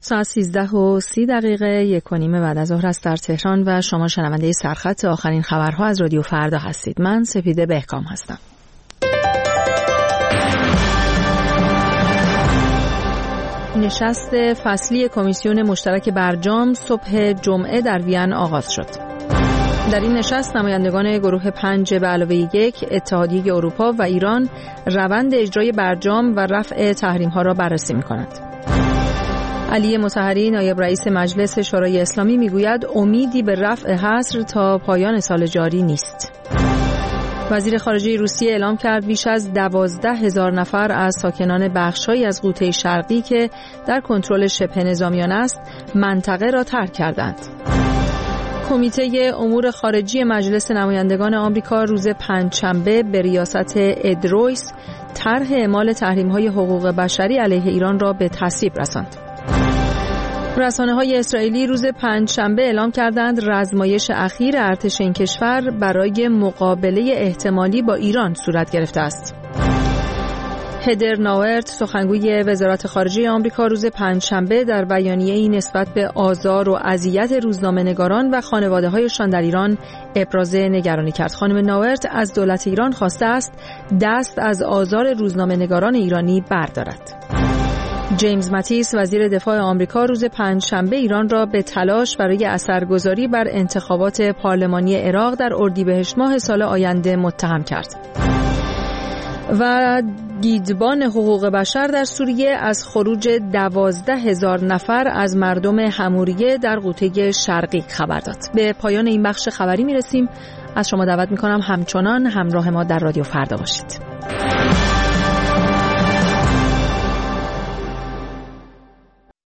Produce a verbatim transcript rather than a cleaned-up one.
ساعت سیزده و سی دقیقه یک و نیم بعد از ظهر است در تهران و شما شنونده سرخط آخرین خبرها از رادیو فردا هستید. من سپیده بهکام هستم. نشست فصلی کمیسیون مشترک برجام صبح جمعه در وین آغاز شد. در این نشست نمایندگان گروه پنج به علاوه یک، اتحادیه اروپا و ایران روند اجرای برجام و رفع تحریم‌ها را بررسی می‌کنند. علی مطهری نایب رئیس مجلس شورای اسلامی میگوید امیدی به رفع حصر تا پایان سال جاری نیست. وزیر خارجه روسیه اعلام کرد بیش از دوازده هزار نفر از ساکنان بخش‌هایی از غوطه شرقی که در کنترل شبه نظامیان است منطقه را ترک کردند. کمیته امور خارجی مجلس نمایندگان آمریکا روز پنجشنبه به ریاست اد رویس طرح اعمال تحریم‌های حقوق بشری علیه ایران را به تصویب رساند. رسانه‌های اسرائیلی روز پنجشنبه اعلام کردند رزمایش اخیر ارتش این کشور برای مقابله احتمالی با ایران صورت گرفته است. هدر ناورت سخنگوی وزارت خارجه آمریکا روز پنجشنبه در بیانیه‌ای نسبت به آزار و اذیت روزنامه‌نگاران و خانواده‌هایشان در ایران ابراز نگرانی کرد. خانم ناورت از دولت ایران خواسته است دست از آزار روزنامه‌نگاران ایرانی بردارد. جیمز ماتیس وزیر دفاع آمریکا روز پنجشنبه ایران را به تلاش برای اثرگذاری بر انتخابات پارلمانی عراق در اردیبهشت ماه سال آینده متهم کرد. و دیدبان حقوق بشر در سوریه از خروج دوازده هزار نفر از مردم حموریه در غوطه شرقی خبر داد. به پایان این بخش خبری میرسیم. از شما دعوت میکنم همچنان همراه ما در رادیو فردا باشید.